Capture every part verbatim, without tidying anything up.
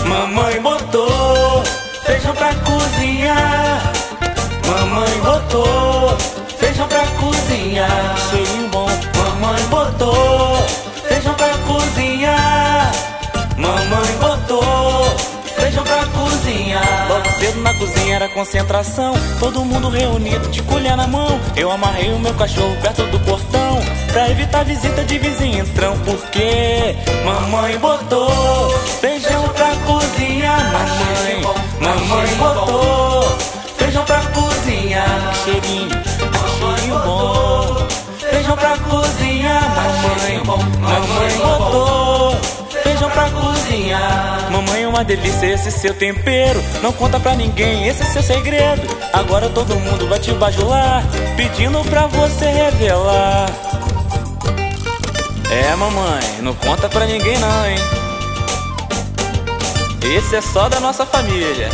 Mamãe botou feijão pra cozinhar. Mamãe botou feijão pra cozinhar. Cheirinho bom. Mamãe botou feijão pra cozinhar. Mamãe botou feijão pra cozinhar. Logo cedo na cozinha era concentração, todo mundo reunido de colher na mão. Eu amarrei o meu cachorro perto do portão pra evitar visita de vizinho entrão. Porque mamãe botou feijão pra cozinhar. Mamãe, mamãe botou feijão pra cozinhar. Cheirinho, cheirinho bom. Feijão pra cozinhar. Mamãe, mamãe botou feijão pra cozinhar. Mamãe, é uma delícia esse seu tempero. Não conta pra ninguém, esse é seu segredo. Agora todo mundo vai te bajular, pedindo pra você revelar. É, mamãe, não conta pra ninguém não, hein? Esse é só da nossa família.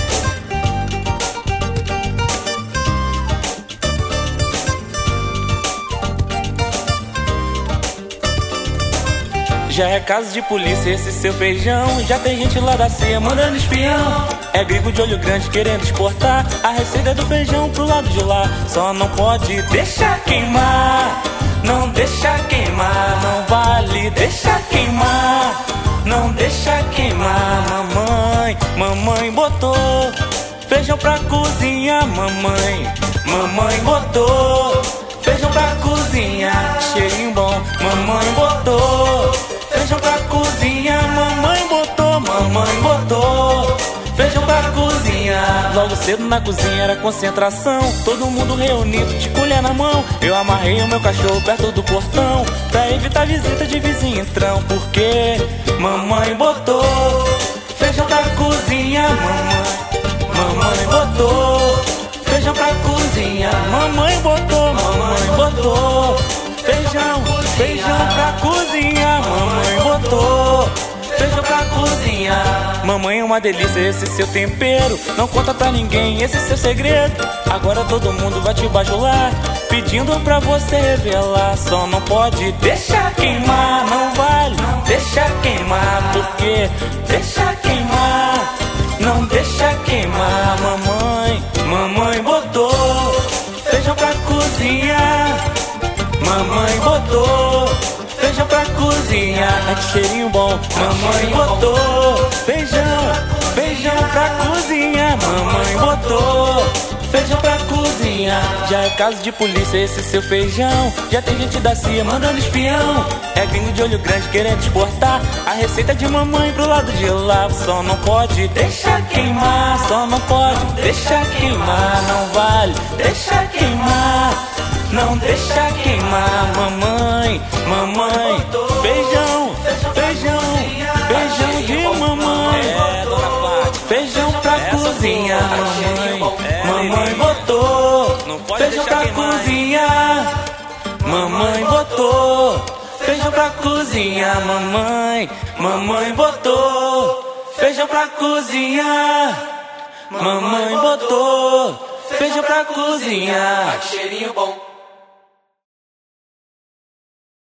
Já é caso de polícia esse seu feijão. Já tem gente lá da C E A mandando espião. É gringo de olho grande querendo exportar a receita do feijão pro lado de lá. Só não pode deixar queimar, não deixa queimar. Não vale deixar queimar, não deixa queimar. Mamãe, mamãe botou feijão pra cozinhar. Mamãe, mamãe botou feijão pra cozinhar. Cheirinho bom. Mamãe botou feijão pra cozinhar. Mamãe botou, mamãe botou feijão pra cozinhar. Logo cedo na cozinha era concentração, todo mundo reunido de colher na mão. Eu amarrei o meu cachorro perto do portão pra evitar visita de vizinho entrão. Porque mamãe botou feijão pra cozinhar. Mamãe, mamãe botou feijão pra cozinhar. Mamãe botou, mamãe botou feijão, feijão pra cozinhar. Mamãe botou feijão pra cozinhar. Mamãe, é uma delícia esse seu tempero. Não conta pra ninguém, esse é seu segredo. Agora todo mundo vai te bajular, pedindo pra você revelar. Só não pode deixar queimar, não vale deixar queimar. Porque deixa queimar, não deixa queimar. Mamãe, mamãe botou feijão pra cozinhar. Mamãe botou feijão pra cozinhar. É que cheirinho bom. Mamãe botou feijão, feijão pra cozinhar. Mamãe botou feijão pra cozinhar. Já é caso de polícia esse seu feijão. Já tem gente da C I A mandando espião. É gringo de olho grande querendo exportar a receita de mamãe pro lado de lá. Só não pode deixar queimar, só não pode deixar queimar. Não vale deixar queimar, não deixa queimar. Mamãe, mamãe, feijão, feijão, feijão de mamãe. É, dona Flávia, feijão pra cozinhar. Mamãe, mamãe botou feijão pra cozinhar. Mamãe botou feijão pra cozinhar. Mamãe, mamãe botou feijão pra cozinhar. Mamãe botou feijão pra cozinhar. Cheirinho bom.